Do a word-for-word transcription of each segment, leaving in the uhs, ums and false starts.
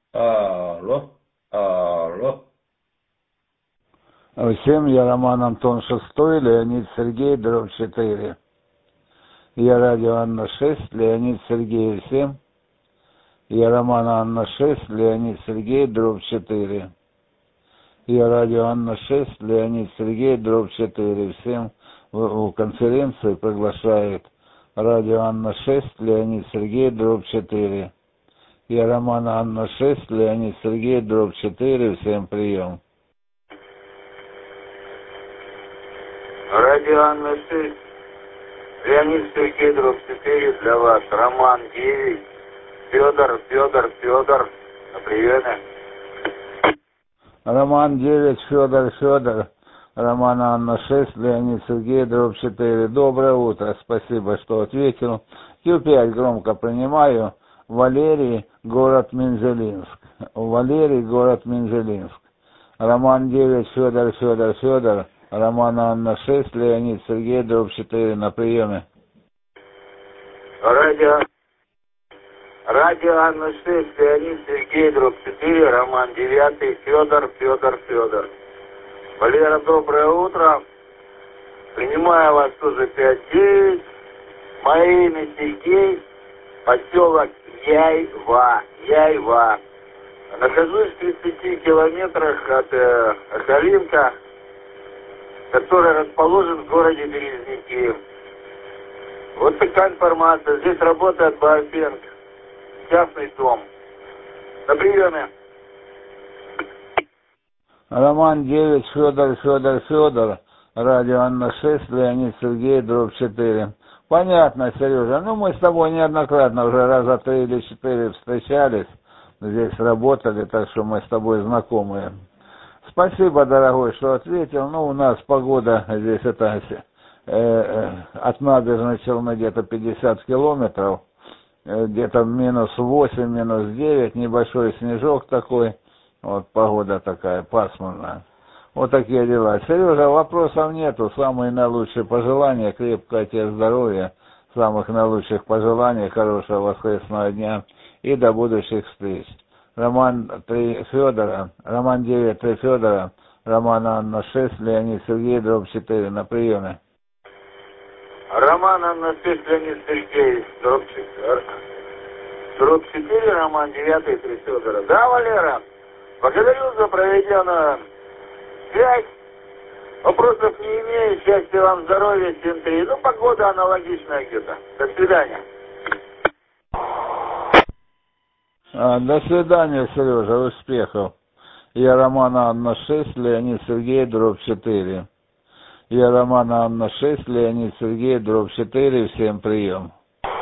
Алло, алло. Всем, я Роман Антон шестой, Леонид Сергей, дробь четыре. Я радио Анна шесть, Леонид Сергей семь. Я Роман Анна шесть, Леонид Сергей, дробь четыре. Я радио Анна шесть, Леонид Сергей, дробь четыре. Всем в конференции приглашает радио Анна шесть, Леонид Сергей, дробь четыре. Я Роман Анна шесть, Леонид Сергей, дробь четыре. Всем прием. Радио Анна шесть, Леонид Сергей, дробь четыре для вас. Роман девять, Федор, Федор, Федор. На приеме. Роман девять, Федор, Федор. Роман Анна шесть, Леонид Сергей, дробь четыре. Доброе утро, спасибо, что ответил. Q пять громко принимаю. Валерий, город Мензелинск. Валерий, город Мензелинск. Роман девять, Федор, Федор, Федор. Роман Анна шесть, Леонид Сергей, дробь четыре. На приеме. Радио, радио Анна шесть, Леонид Сергей, дробь четыре. Роман девять, Федор, Федор, Федор. Валера, доброе утро. Принимаю вас тоже пять девять. Мое имя Сергей. Поселок Яйва. Яйва. Нахожусь в тридцати километрах от э, Ахалинка, который расположен в городе Березники. Вот такая информация. Здесь работает Баофенг. Частный дом. На приеме. Роман девять, Федор, Федор, Федор. Радио Анна шесть, Леонид Сергей, дробь четыре. Понятно, Сережа. Ну, мы с тобой неоднократно уже раза три или четыре встречались. Здесь работали, так что мы с тобой знакомые. Спасибо, дорогой, что ответил. Ну, у нас погода здесь это э, э, от набережной Челны где-то пятьдесят километров. Э, где-то минус восемь, минус девять, небольшой снежок такой. Вот погода такая пасмурная. Вот такие дела. Сережа, вопросов нету. Самые наилучшие пожелания, крепкого тебе здоровья, самых наилучших пожеланий, хорошего воскресного дня и до будущих встреч. Роман три Федора, Роман девять три Федора, Роман Анна шесть, Леонид Сергей, дробь четыре. На приеме. Роман Анна шесть, Леонид Сергей, дробь четыре. Дробь четыре, Роман девять три Федора. Да, Валера? Благодарю за проведенную связь. Вопросов не имею. Счастья вам, здоровья, семь три. Ну, погода аналогичная где-то. До свидания. А, до свидания, Сережа, успехов. Я Роман Анна шесть, Леонид Сергей, дробь четыре. Я Роман Анна шесть, Леонид Сергей, дробь четыре. Всем прием.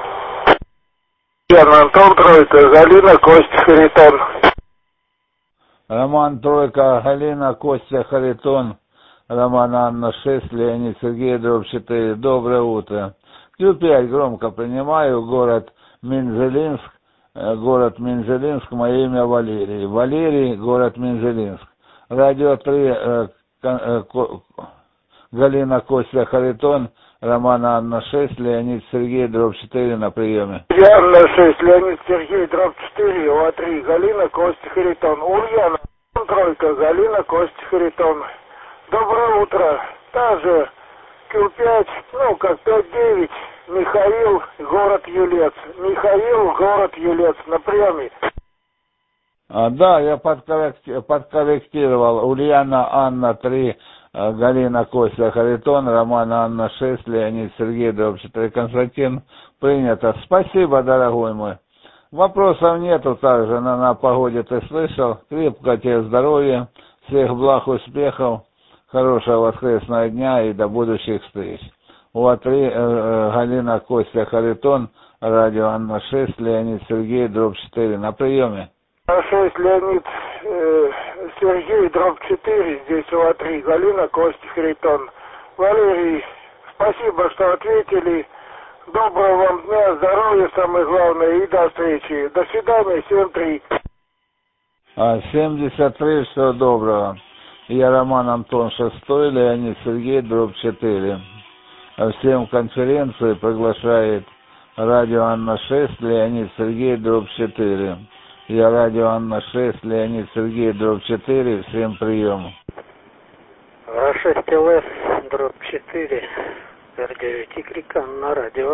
Я Антон Тройка, Галина, Костя, Харитон. Роман Тройка, Галина, Костя, Харитон. Роман Анна шесть, Леонид Сергей, дробь четыре. Доброе утро. Q пять громко принимаю. Город Мензелинск. Город Мензелинск. Мое имя Валерий. Валерий, город Мензелинск. Радио три. Э, э, Галина, Костя, Харитон. Роман Анна шесть, Леонид Сергей, дробь четыре. На приеме. Я Анна шесть, Леонид Сергей, дробь четыре. О три. Галина, Костя, Харитон. Ульяна, Тройка, Галина, Костя, Харитон. Доброе утро. Та же Q пять, ну как пять девять. Михаил, город Юлец. Михаил, город Юлец. На приеме. А, да, я подкорректи... подкорректировал. Ульяна Анна три, Галина Костя Харитон, Роман Анна шесть, Леонид Сергей, дробь четыре. Константин, принято. Спасибо, дорогой мой. Вопросов нету также, на, на погоде ты слышал. Крепкого тебе здоровья, всех благ, успехов, хорошего воскресного дня и до будущих встреч. У три, э, э, Галина Костя Харитон, радио Анна шесть, Леонид Сергей, дробь четыре. На приеме. шесть, Леонид э, Сергей, дробь четыре. Здесь у три. Галина, Костя, Харитон. Валерий, спасибо, что ответили. Доброго вам дня, здоровья, самое главное, и до встречи. До свидания, семь три. А, семьдесят три, всего доброго. Я Роман Антон шестой, Леонид Сергей, дробь четыре. Всем конференции приглашает радио Анна шесть, Леонид Сергей, дробь четыре. Я радио Анна шесть, Леонид Сергей, дробь четыре, всем прием. эр шесть эл эс, дробь четыре, эр девять игрек, Анна радио.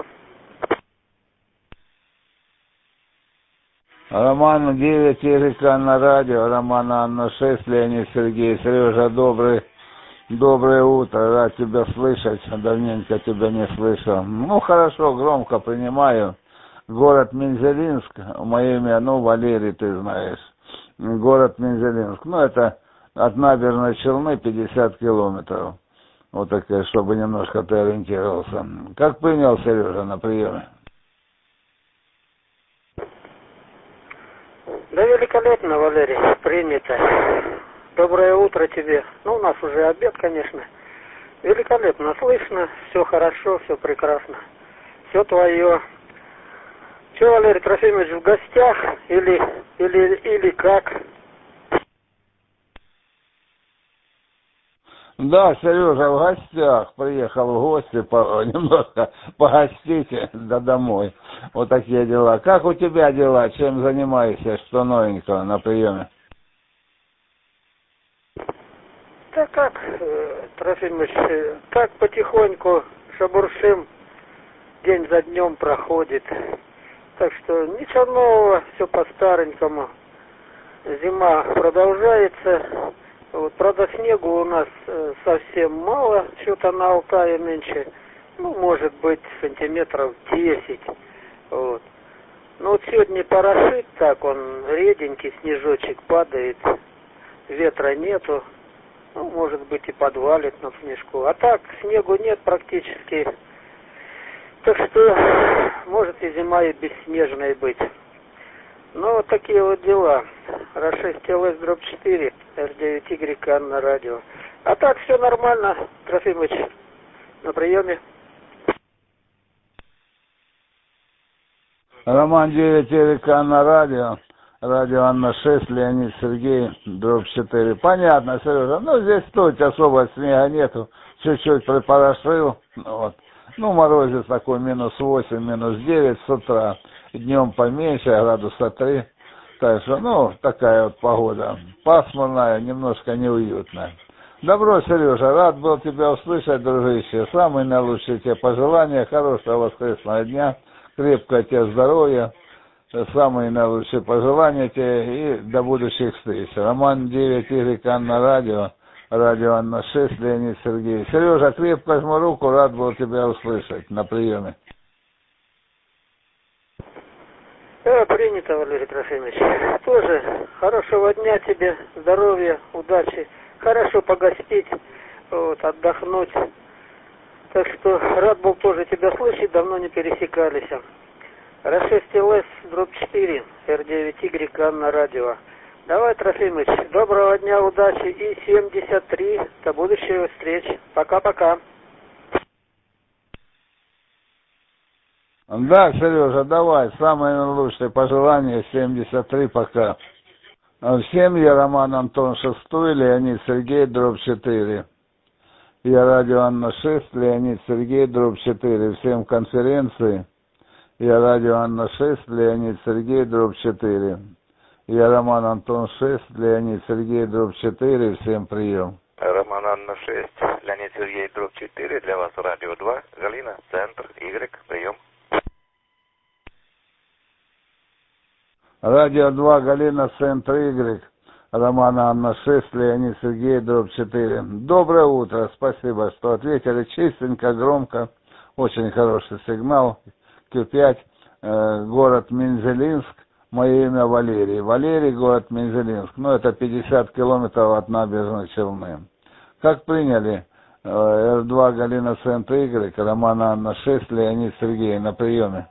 Роман девять, игрек, Анна радио, Роман Анна шесть, Леонид Сергей, Сережа, добрый, доброе утро, рад тебя слышать, давненько тебя не слышал. Ну, хорошо, громко принимаю. Город Мензелинск, мое имя, ну, Валерий, ты знаешь. Город Мензелинск, ну, это от набережной Челны пятьдесят километров. Вот такая, чтобы немножко ты ориентировался. Как принял Сережа на приеме? Да великолепно, Валерий, принято. Доброе утро тебе. Ну, у нас уже обед, конечно. Великолепно слышно, все хорошо, все прекрасно. Все твое. Че, Валерий Трофимович, в гостях или, или, или как? Да, Сережа в гостях, приехал в гости, по, немножко погостить, да домой. Вот такие дела. Как у тебя дела? Чем занимаешься? Что новенького на приеме? Да как, Трофимович, так потихоньку шабуршим, день за днем проходит. Так что ничего нового, все по-старенькому. Зима продолжается. Вот, правда, снегу у нас совсем мало, что-то на Алтае меньше. Ну, может быть, сантиметров десять. Вот. Ну, вот сегодня порошит так, он реденький, снежочек падает. Ветра нету. Ну, может быть, и подвалит на снежку. А так, снегу нет практически. Так что, может и зима и бесснежной быть. Ну, вот такие вот дела. эр шесть эл эс, дробь четыре, эр девять игрек, Анна радио. А так, все нормально, Трофимович, на приеме. Роман девять, игрек, Анна радио. Радио Анна шесть, Леонид Сергей, дробь четыре. Понятно, Сережа. Ну, здесь тут особо снега нету. Чуть-чуть припорошил. Вот. Ну, морозец такой минус восемь, минус девять с утра. Днем поменьше, градуса три. Так что, ну, такая вот погода. Пасмурная, немножко неуютная. Добро, Сережа, рад был тебя услышать, дружище. Самые наилучшие тебе пожелания, хорошего воскресного дня, крепкого тебе здоровья. Самые наилучшие пожелания тебе и до будущих встреч. Роман девять, игрек, Анна радио. Радио Анна шесть, Леонид Сергей. Сережа, крепко жму руку, рад был тебя услышать на приеме. Да, принято, Валерий Трофимович. Тоже хорошего дня тебе, здоровья, удачи. Хорошо погостить, вот, отдохнуть. Так что рад был тоже тебя слышать, давно не пересекались. эр шесть эл эс, дробь четыре, эр девять игрек, Анна радио. Давай, Трофимыч, доброго дня, удачи и семьдесят три. До будущих встреч. Пока-пока. Да, Сережа, давай, самые лучшие пожелания, семьдесят три, пока. Всем я Роман Антон шестой, Леонид Сергей, дробь четыре. Я радио Анна шесть, Леонид Сергей, дробь четыре. Всем конференции. Я радио Анна шесть, Леонид Сергей, дробь четыре. Я Роман Антон шесть, Леонид Сергей, дробь четыре. Всем прием. Роман Анна шесть, Леонид Сергей, дробь четыре. Для вас радио два. Галина, центр, Y, прием. Радио два, Галина, центр, Y. Роман Анна шесть, Леонид Сергей, дробь четыре. Доброе утро, спасибо, что ответили чистенько, громко. Очень хороший сигнал. Q пять, э, город Мензелинск. Мое имя Валерий. Валерий, город Мензелинск. Ну, это пятьдесят километров от набережной Челны. Как приняли? эр два, Галина, центр, Y. Роман Анна шесть, Леонид Сергей на приеме.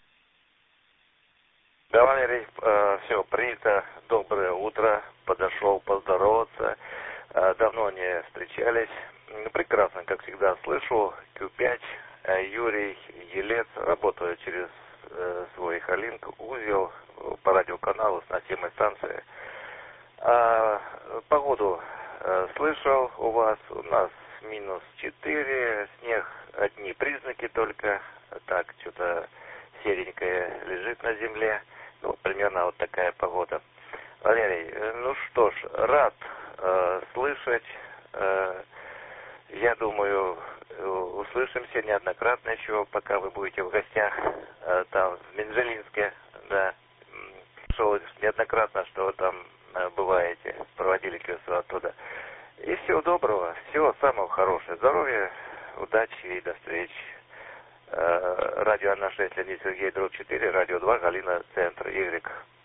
Да, Валерий, э, все, принято. Доброе утро. Подошел поздороваться. Э, давно не встречались. Прекрасно, как всегда, слышу. Q пять, э, Юрий Елец. Работаю через э, свой Халинг, узел по радиоканалу с носимой станции. А, погоду э, слышал у вас. У нас минус четыре. Снег, одни признаки только. Так, что-то серенькое лежит на земле. Ну, примерно вот такая погода. Валерий, ну что ж, рад э, слышать. Э, я думаю, услышимся неоднократно еще, пока вы будете в гостях э, там, в Минжелинске. Да. Слышал неоднократно, что вы там э, бываете, проводили КСО оттуда. И всего доброго, всего самого хорошего. Здоровья, удачи и до встречи. Э, радио Анна шесть, Леонид Сергей, дробь четыре, радио два, Галина, центр, Y.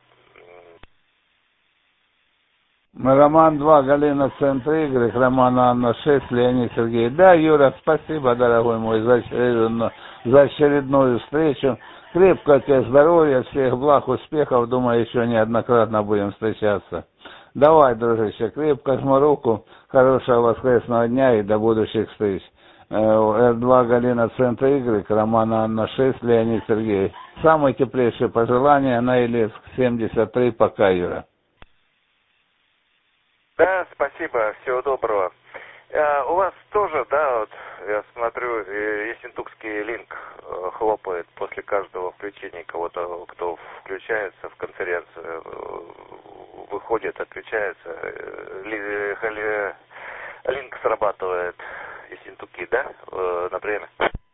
Роман два, Галина, центр Y, Роман Анна шесть, Леонид Сергей. Да, Юра, спасибо, дорогой мой, за очередную, за очередную встречу. Крепкого тебе здоровья, всех благ, успехов. Думаю, еще неоднократно будем встречаться. Давай, дружище, крепко жму руку. Хорошего воскресного дня и до будущих встреч. Эр два, Галина, центр Y, Роман Анна шесть, Леонид Сергей. Самые теплейшие пожелания на Илецк семьдесят три, пока, Юра. Да, спасибо, всего доброго. А, у вас тоже, да, вот я смотрю, ессентукский линк хлопает после каждого включения кого-то, кто включается в конференцию, выходит, отключается, ли, ли, линк срабатывает ессентуки, да, на время?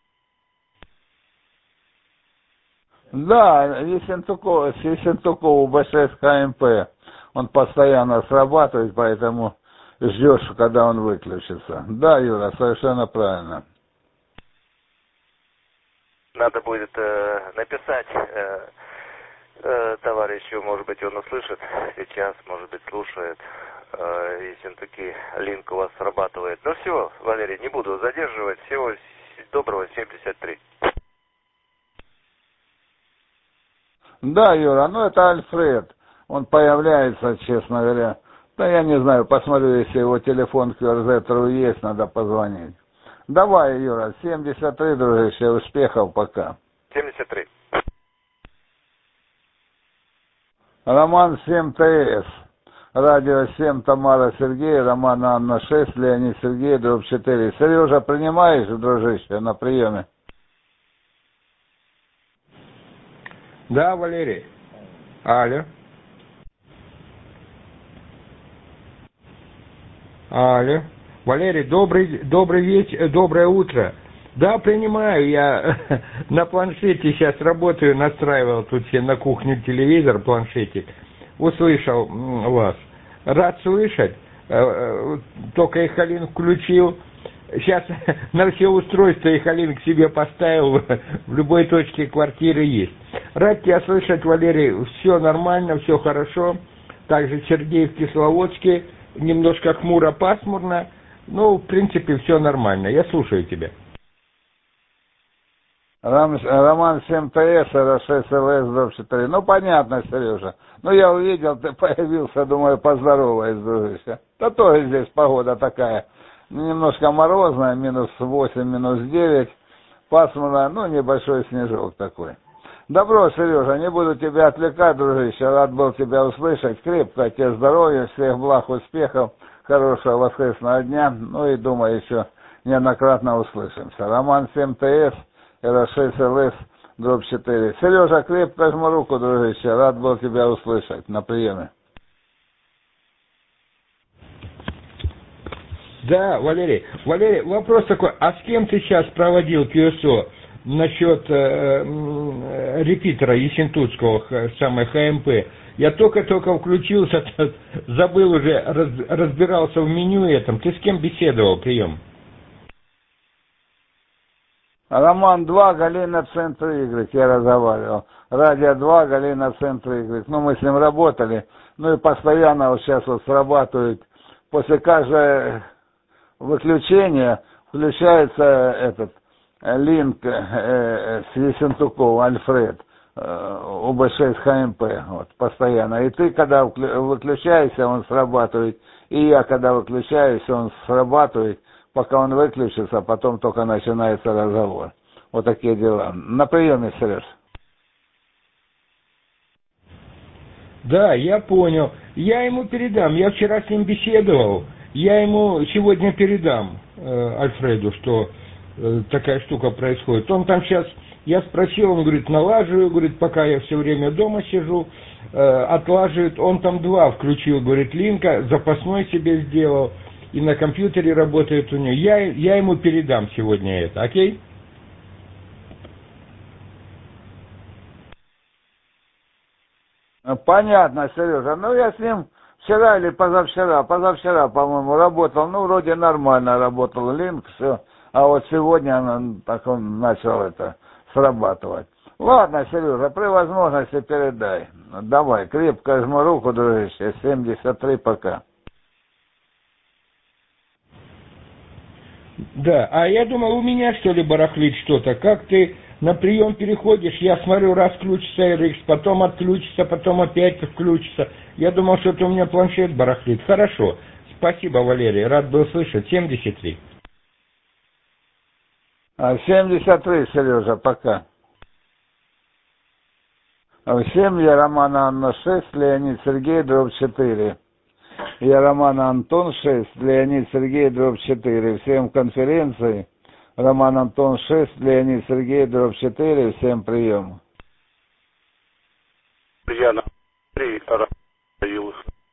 Да, Ессентуков, с Ессентуков бэ шесть ка эм пэ. Он постоянно срабатывает, поэтому ждешь, когда он выключится. Да, Юра, совершенно правильно. Надо будет э, написать э, э, товарищу, может быть, он услышит сейчас, может быть, слушает. Э, Ессентуки линк у вас срабатывает. Ну все, Валерий, не буду задерживать. Всего доброго, семьдесят три. Да, Юра, ну это Альфред. Он появляется, честно говоря. Да я не знаю, посмотрю, если его телефон к Верзетеру есть, надо позвонить. Давай, Юра, семьдесят три, дружище, успехов пока. семьдесят три. Роман семь тэ эс. Радио семь, Тамара Сергей, Роман Анна шесть, Леонид Сергей, дробь четыре. Сережа, принимаешь, дружище, на приеме? Да, Валерий. Алло. Алло. Валерий, добрый, добрый вечер, доброе утро. Да, принимаю, я на планшете сейчас работаю, настраивал тут себе на кухне телевизор, планшетик. Услышал вас. Рад слышать. Только Ихалин включил. Сейчас на все устройства Ихалин к себе поставил, в любой точке квартиры есть. Рад тебя слышать, Валерий, все нормально, все хорошо. Также Сергей в Кисловодске, немножко хмуро, пасмурно. Ну, в принципе, все нормально. Я слушаю тебя. Роман семь тэ эс, эр шесть эл эс, дробь четыре. Ну, понятно, Сережа. Ну, я увидел, ты появился, думаю, поздороваюсь, дружище. Да тоже здесь погода такая. Немножко морозная, минус восемь, минус девять. Пасмурно, ну, небольшой снежок такой. Добро, Сережа, не буду тебя отвлекать, дружище. Рад был тебя услышать. Крепкого тебе здоровья, всех благ, успехов, хорошего воскресного дня. Ну и, думаю, еще неоднократно услышимся. Роман семь тэ эс, эр шесть эл эс, дробь четыре. Сережа, крепко жму руку, дружище. Рад был тебя услышать. На приеме. Да, Валерий. Валерий, вопрос такой. А с кем ты сейчас проводил КСО насчет э, э, репитера ессентутского, самой ха эм пэ? Я только-только включился, забыл уже, раз, разбирался в меню этом. Ты с кем беседовал, прием? Роман два, Галина, центр Y, я разговаривал. Радио два, Галина, центр Y. Ну, мы с ним работали. Ну и постоянно вот сейчас вот срабатывает. После каждого выключения включается этот линк э, с Ессентуком, Альфред, э, у бэ шесть ха эм пэ, вот, постоянно. И ты, когда выключаешься, он срабатывает. И я, когда выключаюсь, он срабатывает. Пока он выключится, потом только начинается разговор. Вот такие дела. На приеме, Сереж. Да, я понял. Я ему передам. Я вчера с ним беседовал. Я ему сегодня передам, э, Альфреду, что э, такая штука происходит. Он там сейчас, я спросил, он говорит, налаживаю, говорит, пока я все время дома сижу, э, отлаживает. Он там два включил, говорит, линка, запасной себе сделал, и на компьютере работает у него. Я, я ему передам сегодня это, окей? Понятно, Сережа. Ну, я с ним вчера или позавчера, позавчера, по-моему, работал. Ну, вроде нормально работал линк, все. А вот сегодня он, так он начал это срабатывать. Ладно, Сережа, при возможности передай. Давай, крепко жму руку, дружище. семьдесят три пока. Да, а я думал, у меня что ли барахлит что-то. Как ты на прием переходишь, я смотрю, раз включится эр икс, потом отключится, потом опять включится. Я думал, что это у меня планшет барахлит. Хорошо. Спасибо, Валерий, рад был слышать. семьдесят три. А, семьдесят три, Сережа, пока. Всем я Романа Анна шесть, Леонид Сергей, дробь четыре. Я Роман Антон шесть, Леонид Сергей, дробь четыре. Всем конференции. Роман Антон шесть, Леонид Сергей, дробь четыре. Всем прием. Я на три появилась.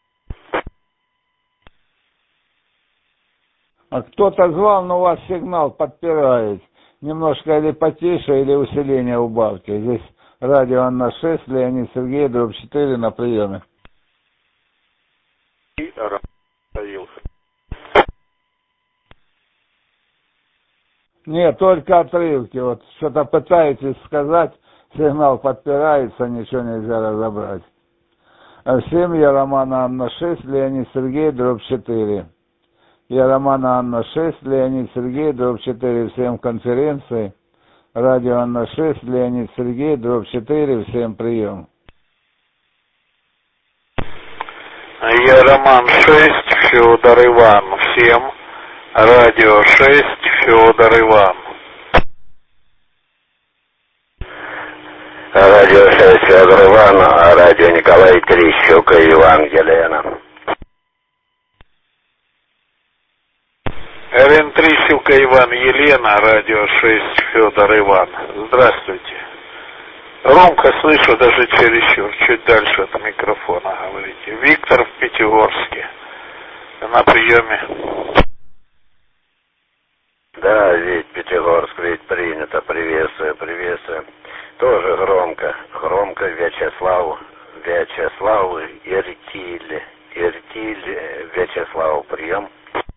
А кто-то звал, но у вас сигнал подпирает. Немножко или потише, или усиление убавьте. Здесь радио Анна шесть, Леонид Сергей, дробь четыре на приеме. И появился. Нет, только отрывки. Вот что-то пытаетесь сказать, сигнал подпирается, ничего нельзя разобрать. А всем я Романа Анна шесть, Леонид Сергей, дробь четыре. Я Романа Анна шесть, Леонид Сергей, дробь четыре. Всем конференции. Радио Анна шесть, Леонид Сергей, дробь четыре. Всем прием. Я Роман шесть, Федор Иван. Всем. Радио шесть, Федор Иван. Радио шесть, Федор Иван, а радио Николай три, Щука Иван, Елена. эр эн три, Щука Иван, Елена, радио шесть, Федор Иван. Здравствуйте. Громко слышу, даже чересчур, чуть дальше от микрофона говорите. Виктор в Пятигорске. На приеме. Да, ведь Пятигорск, ведь принято, приветствую, приветствую. Тоже громко, громко Вячеславу, Вячеславу Иртиль, Иртиль, Вячеславу, прием.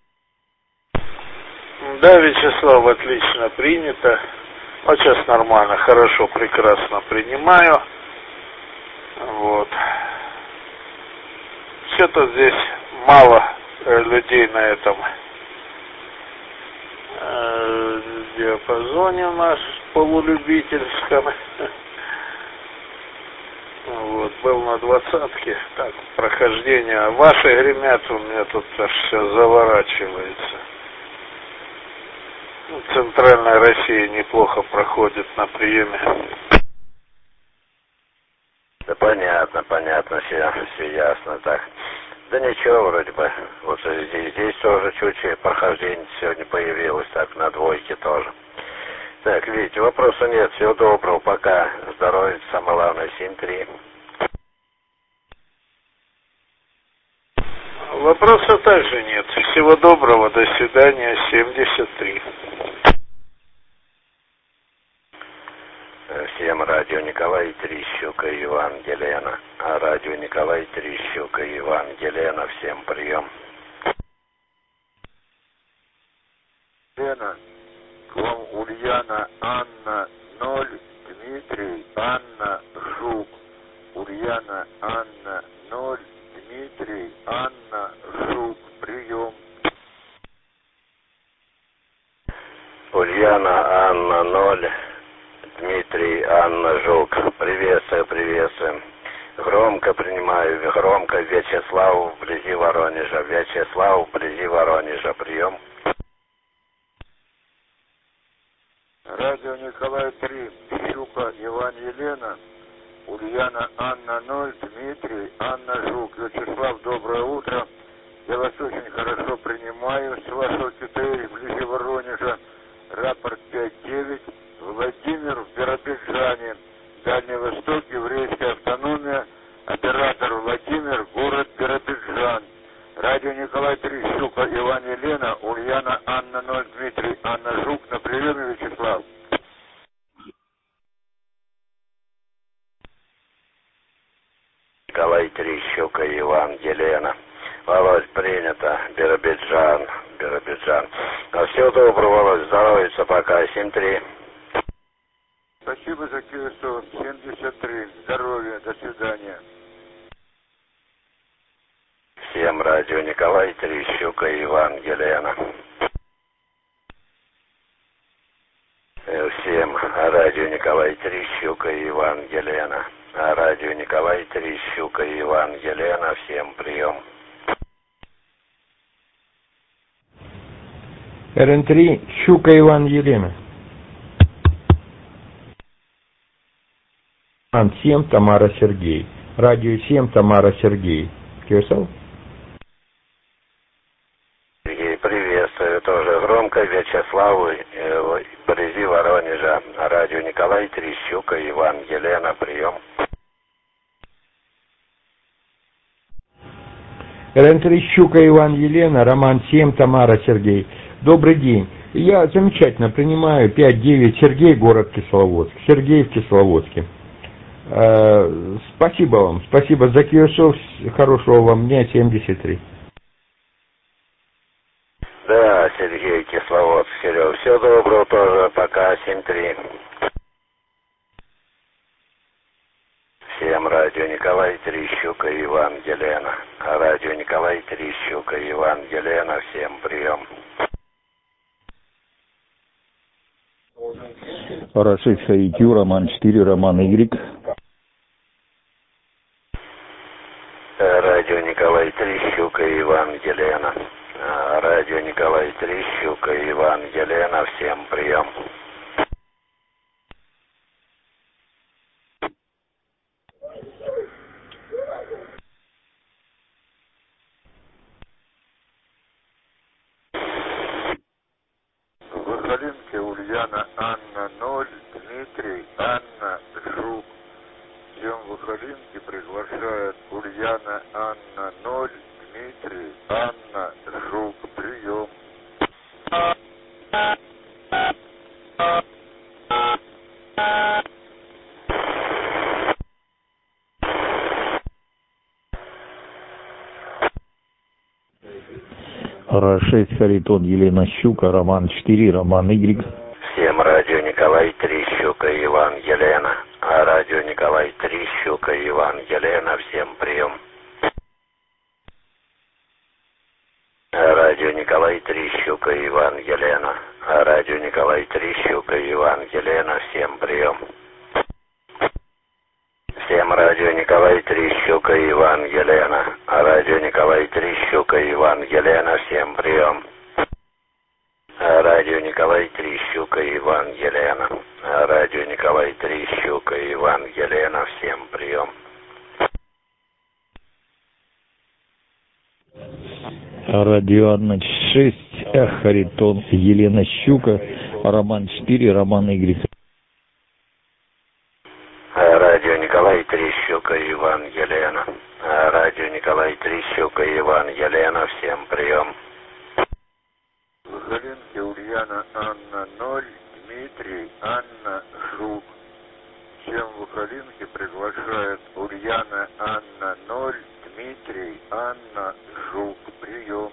Да, Вячеслав, отлично принято. Вот сейчас нормально, хорошо, прекрасно принимаю. Вот. Что-то здесь мало э, людей на этом э, диапазоне у нас полулюбительском. Вот, был на двадцатке. Так, прохождение. Ваши гремят, у меня тут аж все заворачивается. Центральная Россия неплохо проходит на приеме. Да понятно, понятно, все, все ясно, так. Да ничего, вроде бы, вот здесь, здесь тоже чуть-чуть прохождение сегодня появилось, так, на двойке тоже. Так, видите, вопроса нет, всего доброго, пока, здоровья, самое главное, семь три. Вопроса также нет. Всего доброго, до свидания, семьдесят три. Всем радио Николай три, Щука Иван, Елена. А радио Николай три, Щука Иван, Елена, всем прием. Лена, к вам Ульяна, Анна, ноль, Дмитрий, Анна, Жук. Ульяна, Анна, ноль, Дмитрий, Анна, Жук, прием. Ульяна, Анна, ноль, Дмитрий, Анна, Жук. Приветствую, приветствую. Громко принимаю, громко Вячеслав вблизи Воронежа. Вячеслав вблизи Воронежа, прием. Радио Николай три, Щука Иван, Елена. Ульяна, Анна, ноль, Дмитрий, Анна, Жук. Вячеслав, доброе утро. Я вас очень хорошо принимаю с вашего Китая, вблизи Воронежа. Рапорт город Биробиджан. Радио Николай Терещук, Иван Елена, Ульяна, Анна ноль, Дмитрий, Анна Жук, на приеме, Вячеслав. Николай Терещук, Иван Елена. Володь, принято. Биробиджан, Биробиджан. А всего доброго, Володь, здоровья, пока. семь три. Спасибо за КСО. семьдесят три. Здоровья. До свидания. Всем радио Николай Терещук, Иван Елена. Всем радио Николай Терещук, Иван Елена. Радио Николай Терещук, Иван Елена. Всем прием. эр эн три, Щука Иван Елена. семь, Тамара Сергей. Радио семь, Тамара Сергей. Кирсов? Сергей, приветствую. Тоже громко Вячеславу, э, вблизи Воронежа. Радио Николай Терещук, Иван Елена. Прием. эр эн три, Щука Иван Елена. Роман семь, Тамара Сергей. Добрый день. Я замечательно принимаю пять девять Сергей, город Кисловодск. Сергей в Кисловодске. Э, спасибо вам. Спасибо за Кирсов. Хорошего вам дня. семьдесят три. Да, Сергей, Кисловодск, Серег. Всего доброго тоже. Пока. семь три. Всем радио Николай Терещук, Иван Елена. Радио Николай Терещук, Иван Елена. Всем прием. Рашид Шаикю, Роман четыре, Роман Y. Радио Николай Терещук, Иван Елена. Радио Николай Терещук, Иван Елена. Всем прием. В Выхолинке Ульяна, Анна ноль, Дмитрий, Анна Жук. Всем в Выхолинке приглашает Ульяна, Анна ноль, Дмитрий, Анна Жук. Прием. Рашид Харитон, Елена Щука, Роман четыре, Роман Y. Всем радио Николай Терещук, Иван Елена. А радио Николай Терещук, Иван Елена. Всем прием. Радио Николай Терещук, Иван Елена. А радио Николай Терещук, Иван Елена. Всем прием. Всем радио Николай Терещук, Иван Елена. А радио Николай Терещук, Иван Елена. Всем прием. Радио Николай Терещук, Иван Елена. Радио Николай Терещук, Иван Елена. Всем прием. Радио Анна шесть, Харитон, Елена Щука, Роман четыре, Роман Y. Радио Николай Терещук, Иван Елена. Радио Николай Терещук, Иван Елена. Всем прием. В Выхолинке Ульяна, Анна ноль, Дмитрий, Анна Жук. Всем в Выхолинке приглашает Ульяна, Анна ноль, Дмитрий, Анна Жук. Прием.